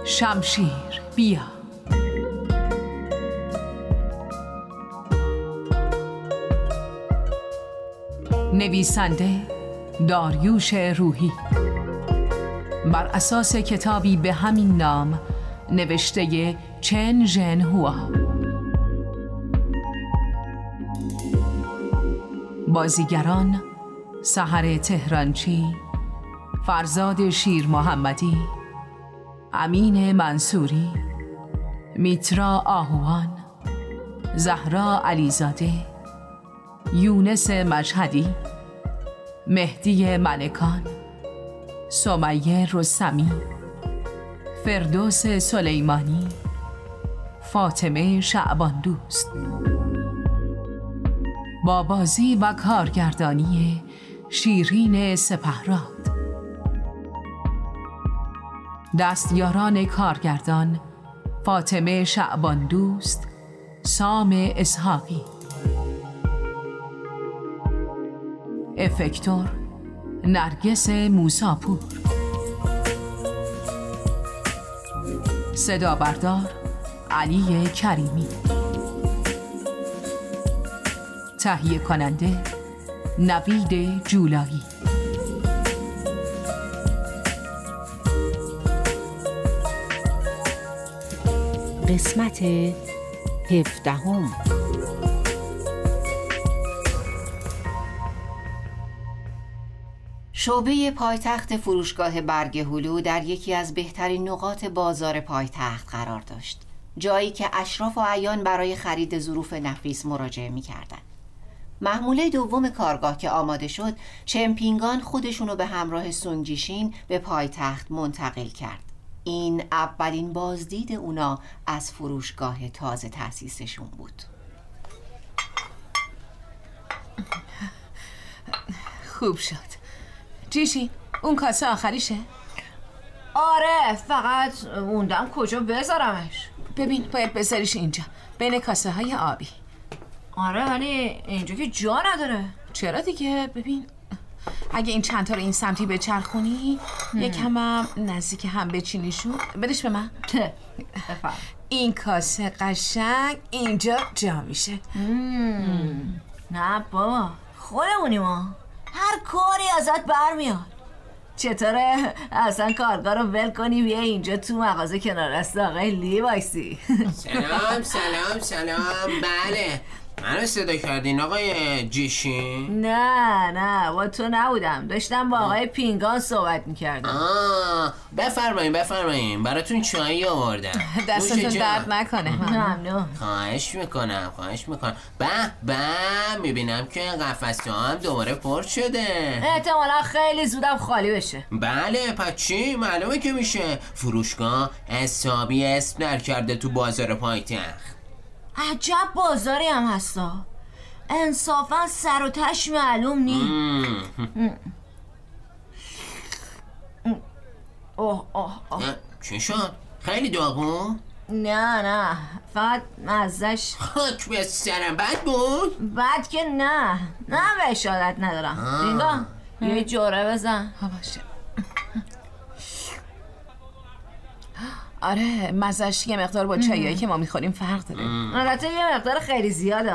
شمشیر بیا. نویسنده داریوش روحی، بر اساس کتابی به همین نام نوشته چن ژن هوا. بازیگران: سحر تهرانچی، فرزاد شیر محمدی، امین منصوری، میترا آهوان، زهرا علیزاده، یونس مشهدی، مهدی ملکان، سمیه رستمی، فردوس سلیمانی، فاطمه شعباندوست. با بازی و کارگردانی شیرین سپهراد. دستیاران کارگردان: فاطمه شعباندوست، سام اسحاقی. افکتور: نرگس موساپور. صدا بردار: علی کریمی. تهیه کننده: نوید جولایی. قسمت 17. شعبه پایتخت فروشگاه برگ هلو در یکی از بهترین نقاط بازار پایتخت قرار داشت، جایی که اشراف و اعیان برای خرید ظروف نفیس مراجعه می‌کردند. محموله دوم کارگاه که آماده شد، چمپینگان خودشونو به همراه سونگجیشین به پایتخت منتقل کرد. این اولین بازدید اونا از فروشگاه تازه تأسیسشون بود. خوب شد. جیشین، اون کاسه آخریشه؟ آره، فقط موندم کجا بذارمش. ببین، باید بذاریش اینجا بین کاسه های آبی. آره، ولی اینجا که جا نداره. چرا دیگه؟ ببین، اگه این چند تا رو این سمتی بچرخونی یکم هم نزدیک هم بچینیشون. بدش به من. بفرم. این کاسه قشنگ اینجا جا میشه. نه بابا، خودمونیم ما، هر کاری ازت برمیاد. چطوره اصلا کارگاه رو ول کنی بیا اینجا تو مغازه کنار دست آقای لی وایسی؟ سلام. بله، منو صدا کردین آقای جیشین؟ نه با تو نبودم، داشتم با آقای پینگان صحبت میکردم. بفرمایین براتون چایی آوردم. دستتون درد نکنه. ممنون. خواهش میکنم. به میبینم که قفسه هم دوباره پر شده. احتمالا خیلی زودم خالی بشه. بله، پس چی؟ معلومه که میشه. فروشگاه حسابی اسم در کرده تو بازار پایتخت. عجب بازاری هم هستا، انصافا سر و تش معلوم نی. اوه چی شد؟ خیلی داغو؟ نه فقط مزش. خاک به سرم. بد بود؟ بد که نه بهش عادت ندارم. اینگاه یه جوره بزن. باشه. آره، مزش یه مقدار با چاییایی که ما میخوریم فرق داره. البته یه مقدار خیلی زیاده.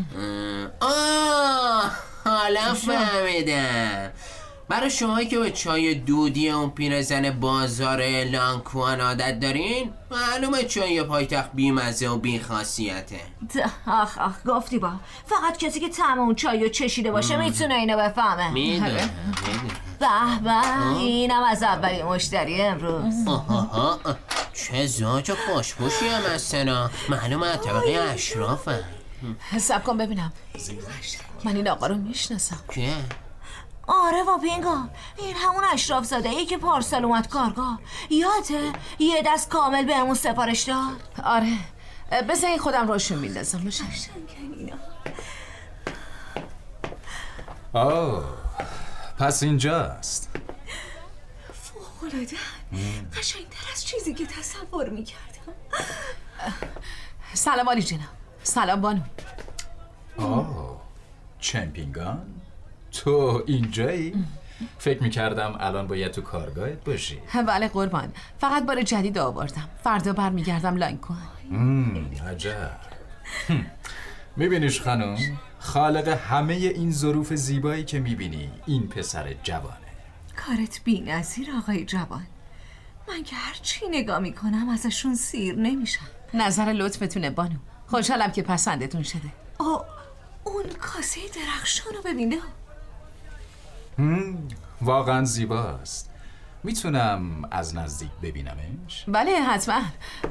حالا فهمیدم. برای شمایی که به چای دودی اون پیرزن بازار لانکوان عادت دارین، معلومه چای پایتخت بیمزه و بیخاصیته. آخ گفتی با. فقط کسی که طعم اون چایو چشیده باشه میتونه اینو بفهمه. میدونم. به اینم از اولین مشتری امروز. چه زاج خوشبوشی هم هستن. معلومه از طبقه اشرافه. حساب کن ببینم، من این آقا رو میشناسم. که؟ آره با پینگا، این همون اشراف زاده ای که پارسال اومد کارگاه. یاده یه دست کامل بهمون سفارش داد. آره، بذار خودم روشون میندازم. باشه. پس اینجاست. فوق‌العاده، قشنگتر از چیزی که تصور میکردم. سلام علی جناب. سلام بانو. چمپینگان؟ تو اینجایی؟ فکر میکردم الان باید تو کارگاهت باشی. بله قربان، فقط بار جدید آوردم. فردا برمیگردم لانکوان. عجب. میبینیش خانم، خالق همه این ظروف زیبایی که میبینی این پسر جوانه. کارت بی‌نظیر آقای جوان. من که هر چی نگاه میکنم ازشون سیر نمیشم. نظر لطفتونه بانو. خوشحالم که پسندتون شده. اون کاسه درخشان رو ببینه. واقعا زیباست. میتونم از نزدیک ببینمش؟ بله حتما.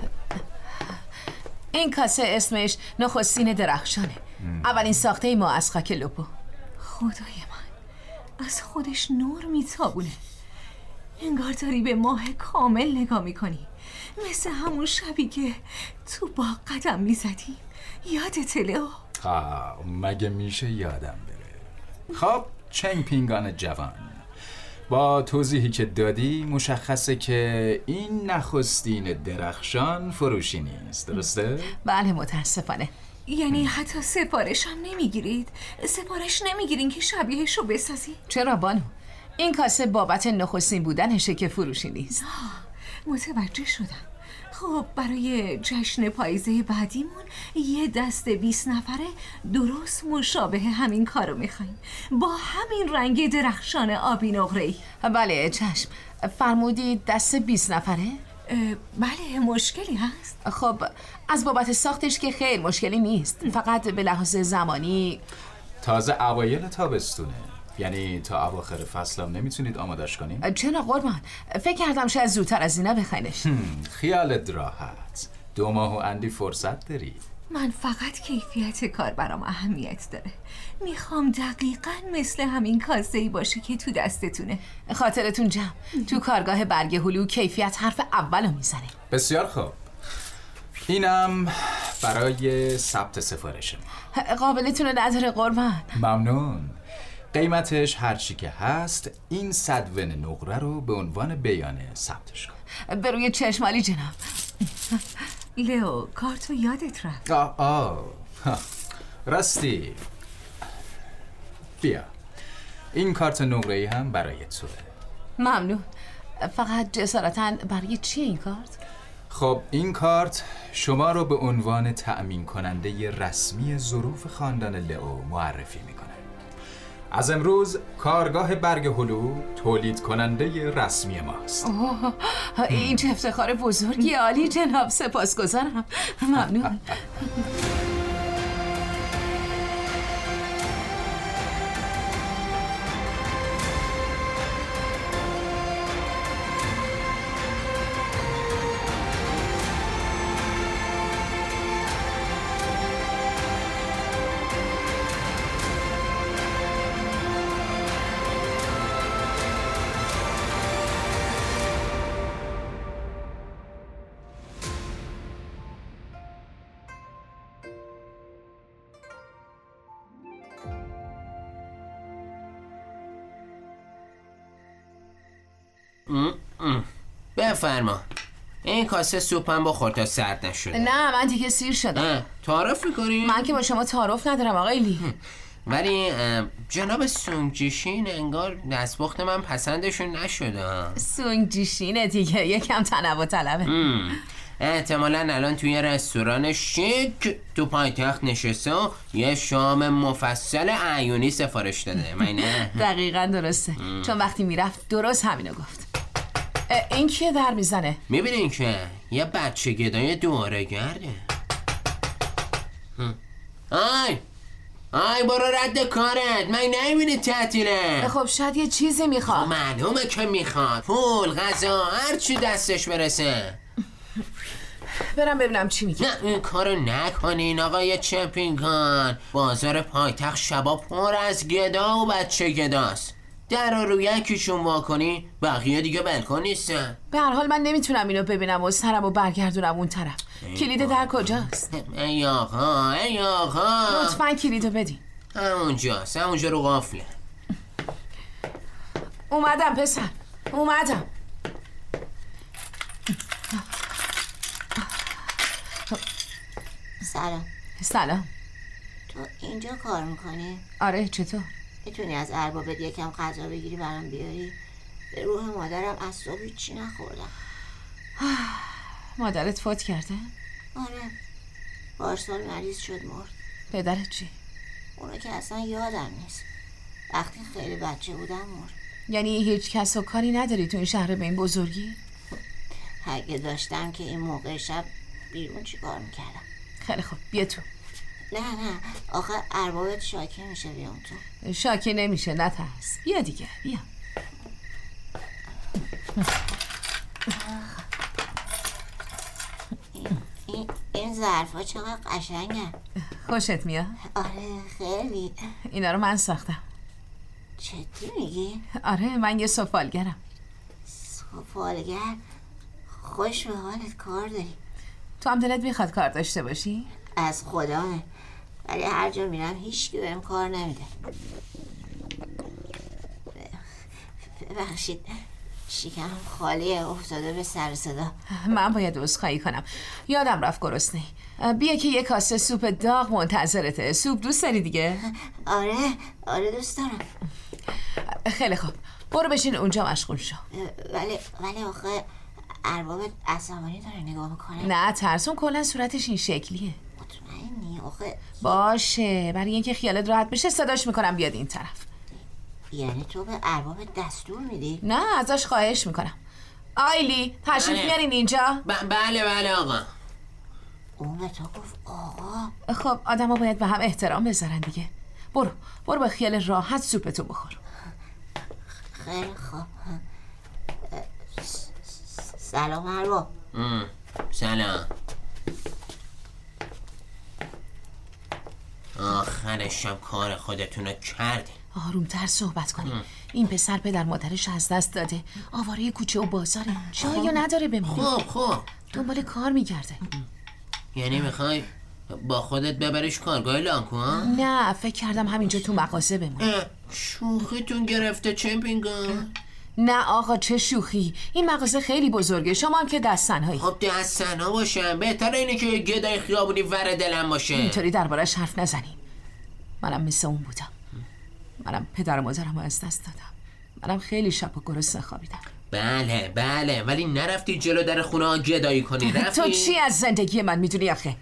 این کاسه اسمش نخستین درخشانه. اولین ساخته ما از خاک لپو. خدای من، از خودش نور میتابونه. انگار داری به ماه کامل نگاه میکنی، مثل همون شبی که تو باغ قدم میزدیم. یادته لئو؟ مگه میشه یادم بره؟ خب چنگ پینگان جوان، با توضیحی که دادی مشخصه که این نخستین درخشان فروشی نیست، درسته؟ بله متاسفانه. یعنی حتی سفارش هم نمیگیرید؟ سفارش نمیگیرین که شبیهش رو بسازی؟ چرا بانو؟ این کاسه بابت نخستین بودنشه که فروشی نیست. متوجه شدم. خب برای جشن پاییزه بعدیمون یه دست 20 نفره درست مشابه همین کارو میخوایم، با همین رنگ درخشان آبی نقره‌ای. بله چشم. فرمودید دست 20 نفره؟ بله. مشکلی هست؟ خب از بابت ساختش که خیر مشکلی نیست، فقط به لحاظ زمانی تازه اوایل تابستونه، یعنی تا اواخر فصلم نمیتونید آمادش کنیم؟ چرا قربان؟ فکر کردم شاید زودتر از اینا بخواینش. خیالت راحت، 2 ماه و اندی فرصت داری. من فقط کیفیت کار برام اهمیت داره. میخوام دقیقاً مثل همین کاسه‌ای باشه که تو دستتونه. خاطرتون جمع، تو کارگاه برگ هلو کیفیت حرف اولو میزنه. بسیار خوب، اینم برای ثبت سفارش ما. قابلتون نداره قربان. ممنون. قیمتش هرچی که هست، این 100 ون نقره رو به عنوان بیانه ثبتش کن. به روی چشمالی جناب. لئو کارتو یادت رفت. راستی، بیا این کارت نقره‌ای هم برای توه. ممنون. فقط جسارتاً برای چیه این کارت؟ خب این کارت شما رو به عنوان تأمین کننده رسمی ظروف خاندان لئو معرفی میکنه. از امروز کارگاه برگ هلو تولید کننده رسمی ماست. این چه افتخار بزرگی. عالی جناب، سپاسگزارم. ممنون. بفرما. این کاسه سوپم بخور تا سرد نشده. نه من دیگه سیر شدم. تعارف میکنی؟ من که با شما تعارف ندارم آقای لی. ولی جناب سونگجیشین انگار دستپخت من پسندشون نشده. سونگجیشینه دیگه، یکم تنوع طلبه. احتمالاً الان توی رستوران شیک تو پایتخت نشسته و یه شام مفصل عیونی سفارش داده. نه؟ دقیقاً درسته. چون وقتی میرفت درست همینو گفت. این کیه در میزنه؟ میبینین که یه بچه گدای دوره گرده. آی برو رد کارت، من نمیبینی تعطیله. خب شاید یه چیزی میخواد. معلومه که میخواد. پول، غذا، هر چی دستش برسه. برم ببینم چی میگه. نه این کارو نکنین آقای چمپینگان. بازار پایتخت شبا پر از گدا و بچه گداست. در رو یکیشون واکنی بقیه دیگه بلکن نیستن. به هر حال من نمیتونم اینو ببینم و سرمو برگردونم اون طرف. کلید در کجاست؟ ای آقا لطفاً کلیدو بدین. همونجاست، همونجا رو قافله. اومدم پسر، اومدم. سلام. سلام. تو اینجا کار میکنی؟ آره چطور؟ میتونی از اربابت یکم غذا بگیری برام بیاری؟ به روح مادرم از صبح هیچی نخوردم. مادرت فوت کرده؟ آره، پارسال مریض شد مرد. پدرت چی؟ اونو که اصلا یادم نیست. وقتی خیلی بچه بودم مرد. یعنی هیچ کس و کاری نداری تو این شهر به این بزرگی؟ اگه داشتم که این موقع شب بیرون چی کار میکردم. خیلی خوب بیا تو. نه آخه اربابت شاکی میشه بیام تو. شاکی نمیشه نترس. بیا دیگه بیا. این ظرفا چقدر قشنگن. خوشت میاد؟ آره خیلی. اینا رو من ساختم. جدی میگی؟ آره من یه سفالگرم. سفالگر؟ خوش به حالت کار داری. تو هم دلت میخواد کار داشته باشی؟ از خدامه، ولی هر جا میرم هیچ کی بهم کار نمیده. ببخشید شکمم خالیه، افتاده به سر صدا. من باید عذرخواهی کنم، یادم رفت گرسنه‌ای. بیا که یه کاسه سوپ داغ منتظرته. سوپ دوست داری دیگه؟ آره دوست دارم. خیلی خوب برو بشین اونجا مشغول شو. ولی آخه اربابت عصبانی داره نگاه میکنه. نه ترسون، کلا صورتش این شکلیه. مطمئنی؟ آخه باشه، برای اینکه خیالت راحت بشه صداش میکنم بیاد این طرف. یعنی تو به اربابت دستور میدی؟ نه ازش خواهش میکنم. آیلی تشریف میارین اینجا؟ بله آقا. اون به تو گفت آقا؟ خب آدم ها باید به هم احترام بذارن دیگه. برو با خیال راحت سوپتو بخور. خیلی خوب. سلام ارباب. سلام. آخرشم کار خودتونو کردین. آرومتر صحبت کنیم. این پسر پدر مادرش از دست داده، آواره کوچه و بازاره، جایی نداره بمونه. خب دنبال کار میگرده. یعنی میخوای با خودت ببریش کارگاه لانکو ها؟ نه فکر کردم همینجا تو مغازه بمونه. شوخیتون گرفته چمپینگان؟ نه آقا چه شوخی، این مغازه خیلی بزرگه، شما هم که دستنهایی. خب دستنها باشن، بهتره اینه که گدای خیابونی ور دلم باشه. اینطوری دربارش حرف نزنیم. منم مثل اون بودم. منم پدر و مادرم رو از دست دادم. منم خیلی شب و گرسنه خوابیدم. بله ولی نرفتی جلو در خونه ها گدایی کنی، رفتی؟ تو چی از زندگی من میدونی آخه؟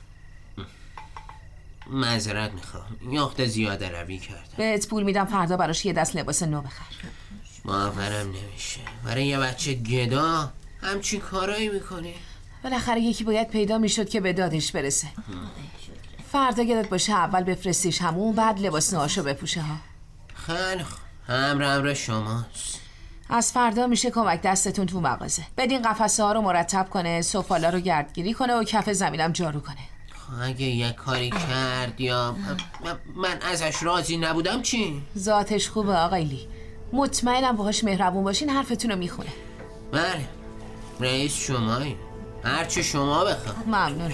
معذرت میخوام، یخت زیاده روی کردم. بهت پول میدم فردا براش یه دست لباس نو بخر. باورم نمیشه برای یه بچه گدا همچین کارایی میکنی؟ بالاخره یکی باید پیدا میشد که به دادش برسه. فردا یادت باشه اول بفرستیش همون، بعد لباس نوهاشو بپوشه ها. خیلی خوب، امر شماست. از فردا میشه کمک دستتون تو مغازه. بدین قفسه ها رو مرتب کنه، سفالا رو گردگیری کنه و کف زمینم جارو کنه. اگه یه کاری کرد یا من ازش راضی نبودم چی؟ ذاتش خوبه آقایلی، مطمئنم باهاش مهربون باشین حرفتون رو میخونه. بله رئیس شمایی، هرچی شما بخواه. ممنونم.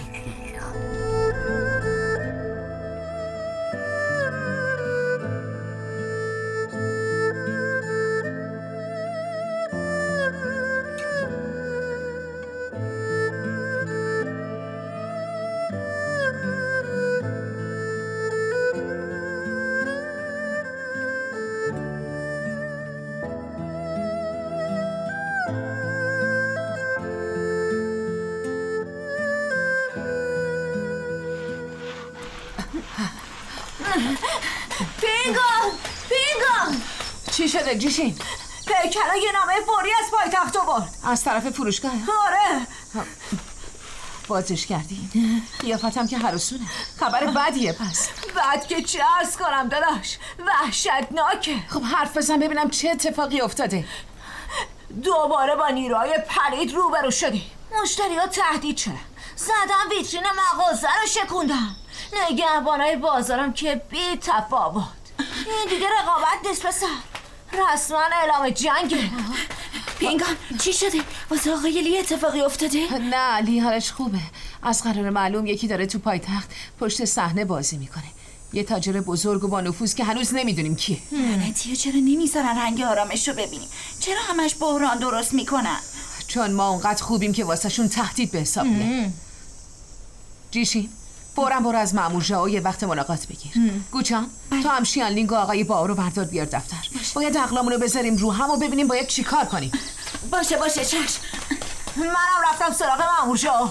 پینگان چی شده جیشین؟ پیکرا یه نامه فوری از پایتخت آورد. از طرف فروشگاه؟ آره. بازش کردین؟ قیافتم که هرسونه. خبر بدیه پس. بعد که چه عرض کنم داداش، وحشتناکه. خب حرف بزن ببینم چه اتفاقی افتاده. دوباره با نیروهای پلید روبرو شدی. مشتری ها تهدید شدن، زدم ویترین مغازه رو شکوندم. نگهبانای بازارم که بی تفاوت. این دیگه رقابت نیست پسر، رسما اعلام جنگه. پینگان چی شده؟ واسه آقای لی اتفاقی افتاده؟ نه لی حالش خوبه. از قرار معلوم یکی داره تو پایتخت پشت صحنه بازی میکنه، یه تاجر بزرگ و با نفوذ که هنوز نمیدونیم کیه. لعنتی‌ها چرا نمیذارن رنگ آرامش رو ببینیم؟ چرا همش بحران درست میکنن؟ چون ما اونقدر خوبیم که واسه شون تهدید به حساب میاد. جیشین فوراً برو از مأمور ژائو یه وقت ملاقات بگیر. گوچان تو هم شیانلینگ و آقای باو رو بردار بیار دفتر. باید اقلامونو بذاریم رو هم و ببینیم باید چی کار کنیم. باشه چشم. منم رفتم سراغ مأمور ژائو.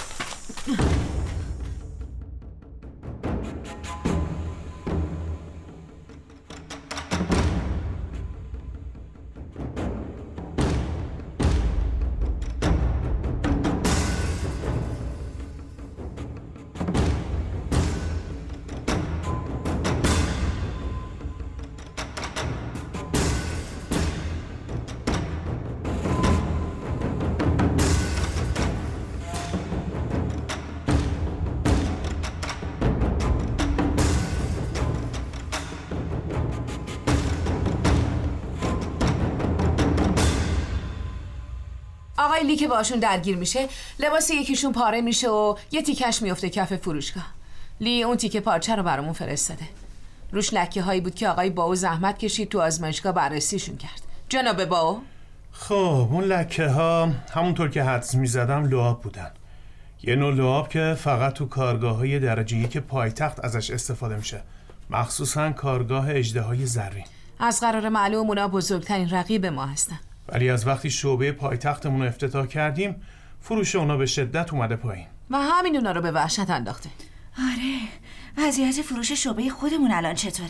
آقای لی که باشون درگیر میشه لباس یکیشون پاره میشه و یه تیکش میفته کف فروشگاه. لی اون تیکه پارچه رو برامون فرستاده. روش لکه هایی بود که آقای باو زحمت کشید تو آزمایشگاه بررسیشون کرد. جناب باو؟ خب اون لکه ها همونطور که حدس میزدم لعاب بودن. یه نوع لعاب که فقط تو کارگاه های درجه 1 پایتخت ازش استفاده میشه، مخصوصا کارگاه اژدهای زرین. از قرار معلوم اونا بزرگترین رقیب ما هستن. ولی از وقتی شعبه پایتختمون رو افتتاح کردیم فروش اونا به شدت اومده پایین و همین اونا رو به وحشت انداخته. آره، وضعیت فروش شعبه خودمون الان چطوره؟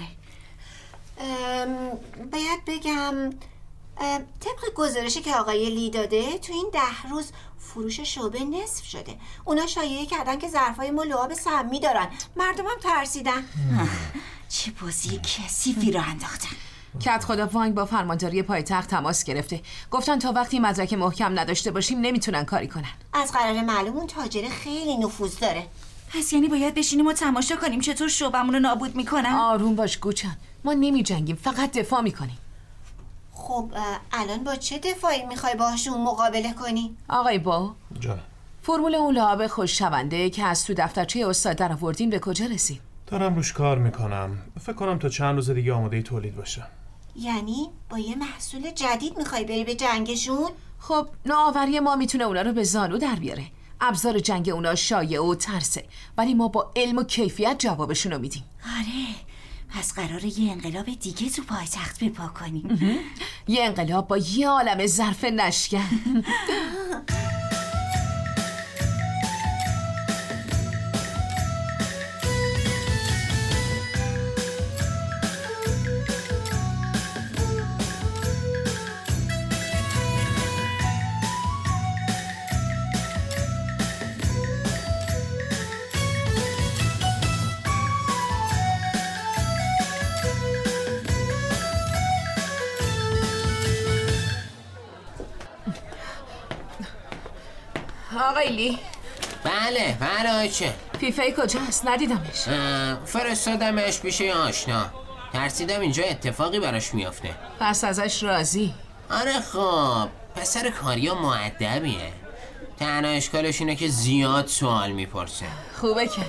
باید بگم طبق گزارشی که آقای لی داده تو این 10 روز فروش شعبه نصف شده. اونا شایعه کردن که ظرفای ما لعاب سمی دارن. مردم هم ترسیدن. چه بازی کثیفی رو انداختن. کت خدا وانگ با فرمانداری پایتخت تماس گرفته. گفتن تا وقتی مدرک محکم نداشته باشیم نمیتونن کاری کنن. از قرار معلوم اون تاجر خیلی نفوذ داره. پس یعنی باید بشینیم و تماشا کنیم چطور شعبمون رو نابود میکنن؟ آروم باش گوچن، ما نمی جنگیم، فقط دفاع میکنیم. خب الان با چه دفاعی میخوای باهاشون مقابله کنی؟ آقای باو جان، فرمول اون لعاب خوششونده که از تو دفترچه استاد در آوردین به کجا رسید؟ دارم روش کار میکنم. فکر کنم تا چند روز دیگه آماده تولید باشه. یعنی با یه محصول جدید میخوای بری به جنگشون؟ خب نوآوری ما میتونه اونا رو به زانو در بیاره. ابزار جنگ اونا شایعه و ترسه، ولی ما با علم و کیفیت جوابشون رو میدیم. آره، پس قراره یه انقلاب دیگه تو پایتخت بپا کنیم. یه انقلاب با یه عالمه ظرف نشکن. آقای لی. بله آچه. فیفه کجاست؟ ندیدمش. فرستادمش پیش آشنا. ترسیدم اینجا اتفاقی براش میافته. پس ازش راضی؟ آره خب پسر کاریا مؤدبیه. تنها اشکالش اینه که زیاد سوال میپرسه. خوبه که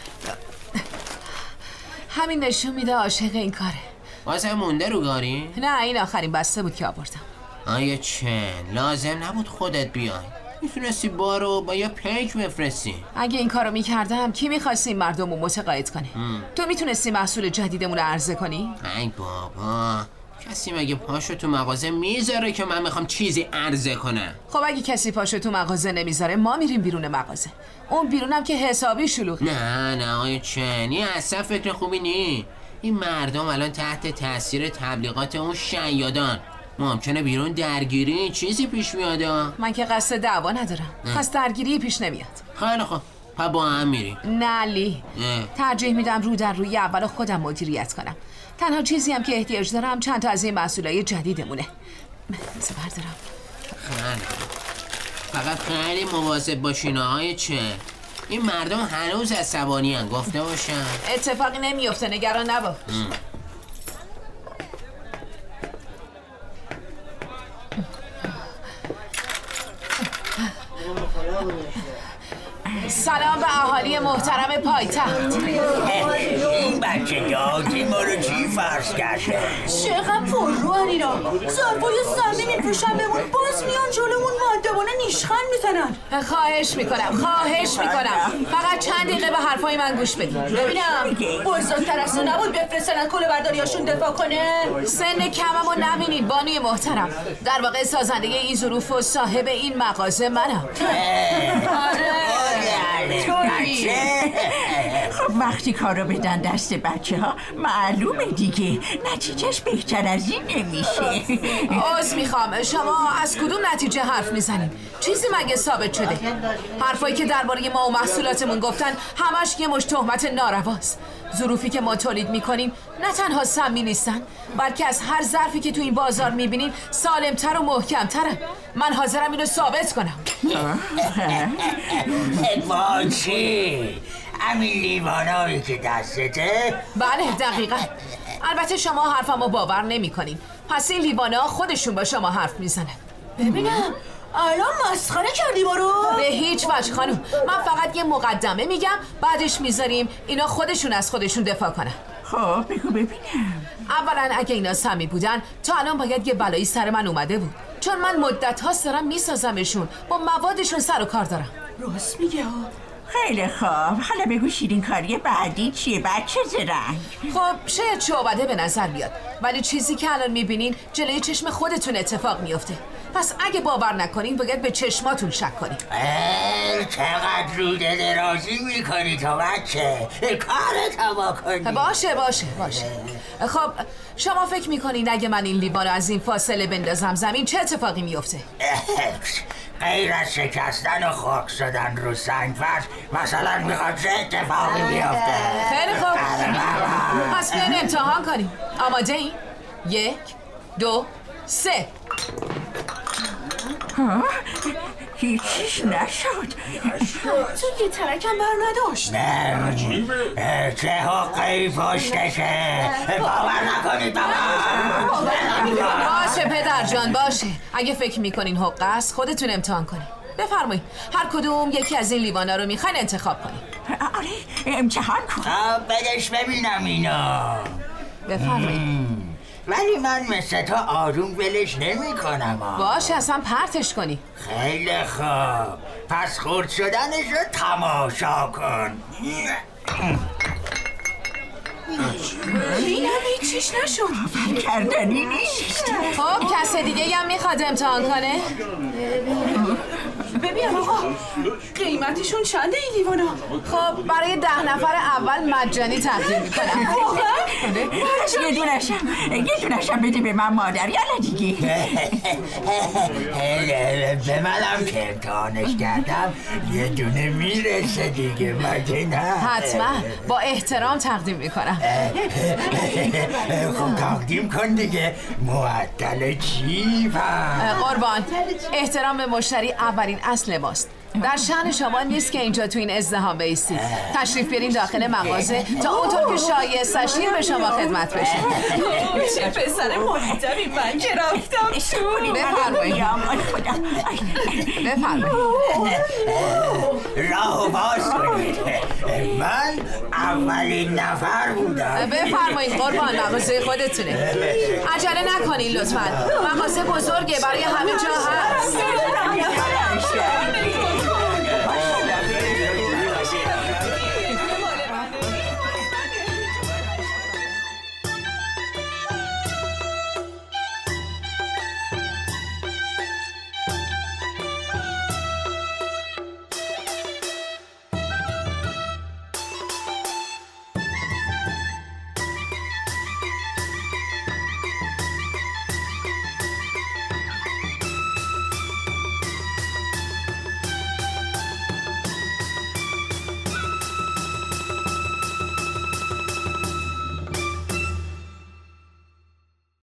همین نشون میده عاشق این کاره. واسه مونده رو گاری؟ نه این آخرین بسته بود که آوردم. آیا لازم نبود خودت بیای. میتونستی بارو با یه پیک بفرستی. اگه این کارو میکردم کی میخواستی این مردم رو متقاعد کنه؟ تو میتونستی محصول جدیدمون رو عرضه کنی؟ ای بابا، کسی مگه پاشو تو مغازه میذاره که من میخوام چیزی عرضه کنم؟ خب اگه کسی پاشو تو مغازه نمیذاره ما میریم بیرون مغازه. اون بیرونم که حسابی شلوغه. نه آیا این اصلا فکر خوبی نی. این مردم الان تحت تاثیر تبلیغات اون شیادان. ممکنه بیرون درگیری چیزی پیش میاد. من که قصد دعوا ندارم. پس درگیری پیش نمیاد. خیلی خوب، پا با هم میریم. نه لی، ترجیح میدم رو در روی اول خودم مدیریت کنم. تنها چیزی هم که احتیاج دارم چند تا از این محصولای جدیدمونه. بذار بردارم. خیلی فقط خیلی مواظب باشین آقای این مردم هنوز عصبانی ان، گفته باشن. اتفاقی نمیفته، نگران نباش. سلام به اهالی محترم پایتخت. این بچه بچه دادی ما رو چی فرض کرده؟ چقدر پر رو اینا ظرفای سمی میفروشن بهمون باز میان جلومون مؤدبانه نیشخند میزنن. خواهش میکنم فقط چند دقیقه به حرفای من گوش بدید. ببینم بزرگتر از تو نبود بفرستن از کل برداریاشون دفاع کنه؟ سن کممو نبینید بانوی محترم. در واقع سازنده این ظروف و صاحب این مغازه منم. خب وقتی کارو بدن دست بچه ها معلومه دیگه نتیجهش بهتر از این نمیشه. عذر میخوام، شما از کدوم نتیجه حرف میزنید؟ چیزی مگه ثابت شده؟ حرفایی که درباره ما و محصولاتمون گفتن همش یه مشت تهمت نارواست. ظروفی که ما تولید میکنیم نه تنها سمی نیستن بلکه از هر ظرفی که تو این بازار میبینین سالمتر و محکمترن. من حاضرم اینو ثابت کنم. با چی؟ همین لیوانایی که دستته؟ بله دقیقاً. البته شما حرفمو باور نمیکنین، پس این لیوانا خودشون با شما حرف میزنن. ببینم الان مسخره کردی ما رو؟ به هیچ وجه خانم، من فقط یه مقدمه میگم بعدش میذاریم اینا خودشون از خودشون دفاع کنن. خب بگو ببینم. اولا اگه اینا سمی بودن تا الان باید یه بلایی سر من اومده بود، چون من مدت هاست دارم میسازمشون، با موادشون سر و کار دارم. راست میگه. خیلی خوب، حالا بگو شیرین کاری بعدی چیه بچه زرنگ؟ خب شاید شعبده به نظر بیاد، ولی چیزی که الان میبینین جلوی چشم خودتون اتفاق میفته. پس اگه باور نکنین باید به چشماتون شک کنین. چقدر روده درازی میکنی تو بچه، کارتو بکنی. باشه. خب شما فکر میکنین اگه من این لیوانو از این فاصله بندازم زمین چه اتفاقی میفته؟ غیر از شکستن و خاک شدن رو سنگ فرش مثلا میخواد چه اتفاقی بیفته؟ خیلی خوب، پس بیاین امتحان کنیم. آماده این؟ 1 2 3. هیچیش نشد. تو یه ترکم بر نداشت. نه چه حقی پشتشه، باور نکنید باشه پدر جان باشه. اگه فکر میکنین حقه است خودتون امتحان کنین. بفرمایید هر کدوم یکی از این لیوانا رو میخواین انتخاب کنین. آره امتحان کن. بدش ببینم اینا. بفرمایید. ولی من مثل تو آروم ولش نمی کنم. باشه اصلا پرتش کنی. خیلی خوب، پس خورد شدنش رو تماشا کن. اینم هیچیش نشد. کردنی نیست. خب کس دیگه هم میخواد امتحان کنه؟ ببینم آقا قیمتشون چنده این لیوانا؟ خب برای 10 نفر اول مجانی تقدیم میکنم. یه دونشم بده به من مادر. یالا دیگه. به منم که امتحانش کردم یه دونه میرسه دیگه، مگه نه؟ حتما با احترام تقدیم میکنم. خب تقدیم کن دیگه، معطل چی قربان، احترام به مشتری اولین اصل ماست. در شأن شما نیست که اینجا تو این ازدحام بایستید. تشریف بیارین داخل مغازه تا اونطور که شایسته شیر به شما خدمت بشه. چه پسر مؤدبی من که رفتم تو. بفرمایید. راهو باز کنید، من اولین نفر بودم. بفرمایید قربان، مغازه خودتونه. عجله نکنین لطفاً، مغازه بزرگه برای همه جا هست.